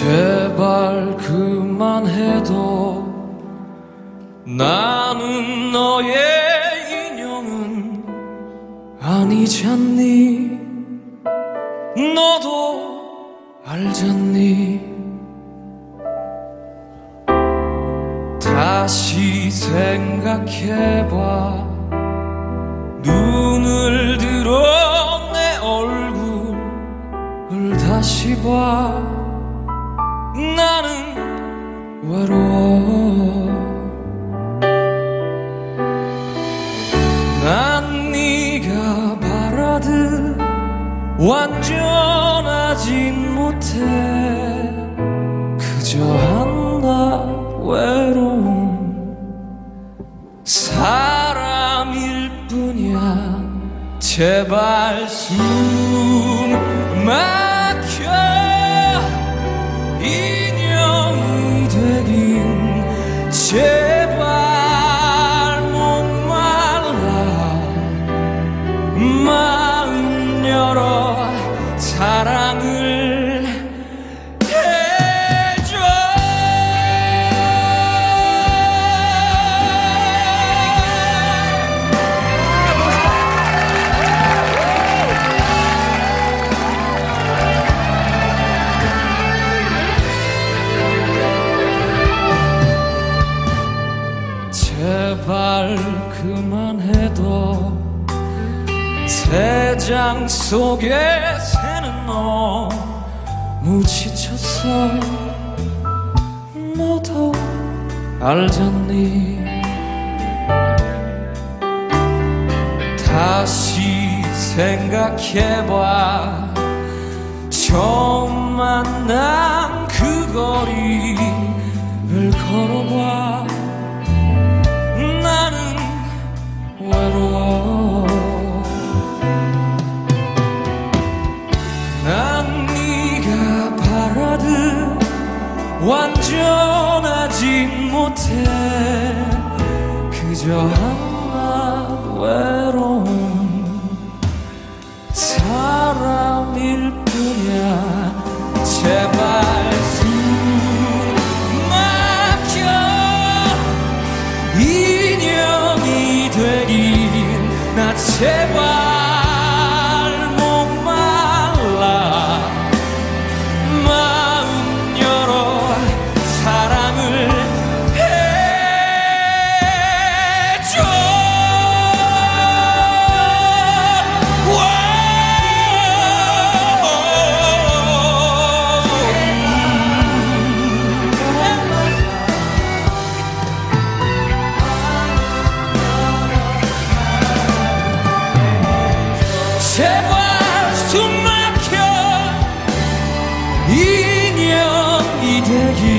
제발 그만해도 나는 너의 인형은 아니잖니. 너도 알잖니. 다시 생각해봐. 눈을 들어 내 얼굴을 다시 봐. 나는 외로워. 난 네가 바라듯 완전하진 못해. 그저 한낱 외로운 사람일 뿐이야. 제발 숨 막혀. 인형이 되긴 제발 목말라. 마음 열어 사랑을 해줘. 제발 그만해도 새장 속에 새는 너무 지쳤어. 너도 알잖니. 다시 생각해봐. 처음 만난 그 거리를 걸어봐. 나는 외로워. 난 네가 바라듯 완전하진 못해. 그저 한낱 외로운 사람일 뿐이야. 제발 숨 막혀. 인형이 되긴 나 제발 제발 숨 막혀. 인형이 되길